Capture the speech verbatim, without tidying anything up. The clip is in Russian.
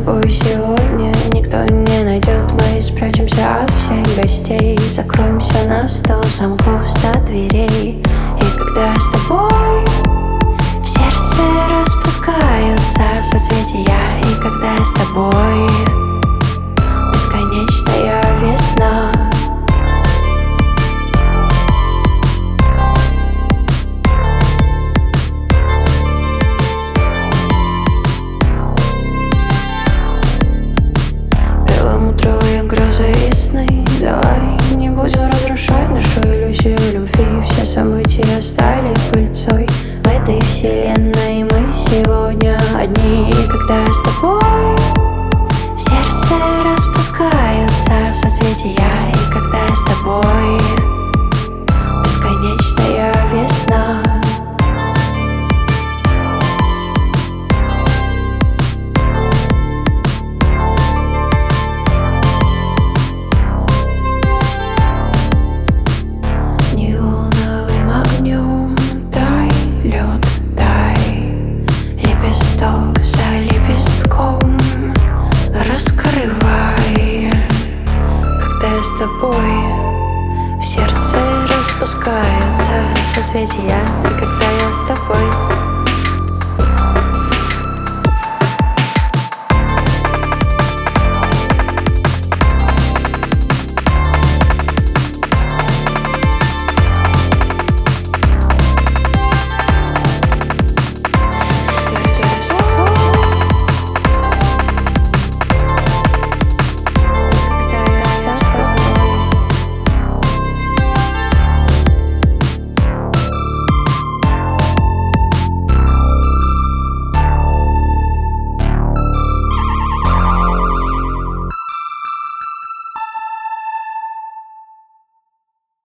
тобой сегодня никто не найдет. Мы спрячемся от всех гостей, закроемся на сто замков, ста дверей. И когда с тобой в сердце распускаются соцветия, и когда с тобой бесконечная весна. Грозы и сны, давай не будем разрушать нашу иллюзию любви. Все события стали пыльцой в этой вселенной. Мы сегодня одни, и когда с тобой в сердце распускаются соцветия, и когда с тобой бесконечная весна. Лепесток за лепестком раскрывай, когда с тобой в сердце распускаются соцветия.